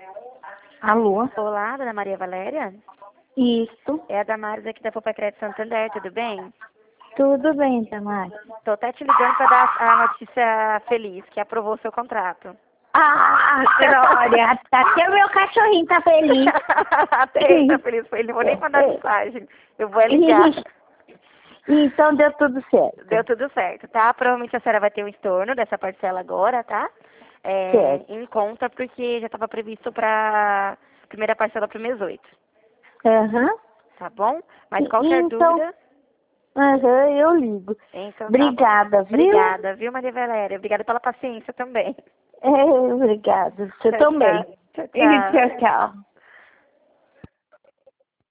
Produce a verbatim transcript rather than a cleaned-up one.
Alô? Olá, dona Maria Valéria? Isso. É a Damares aqui da Poupa Crédito Santander, tudo bem? Tudo bem, Tamara? Tô até te ligando para dar a notícia feliz, que aprovou o seu contrato. Ah, Glória! Até o meu cachorrinho tá feliz. Até ele tá feliz, ele não vou nem mandar mensagem, eu vou ligar. Então deu tudo certo. Deu tudo certo, tá? Provavelmente a senhora vai ter um estorno dessa parcela agora, tá? É, Certo. em conta, porque já estava previsto para primeira parcela para o mês oito. Aham. Tá bom? Mas qualquer Então, dúvida... aham, eu ligo. Então, Obrigada, tá viu? Obrigada, viu, Maria Valéria? Obrigada pela paciência também. É, obrigada. Você Tchau, também. tchau. Tchau, E tchau. tchau, tchau.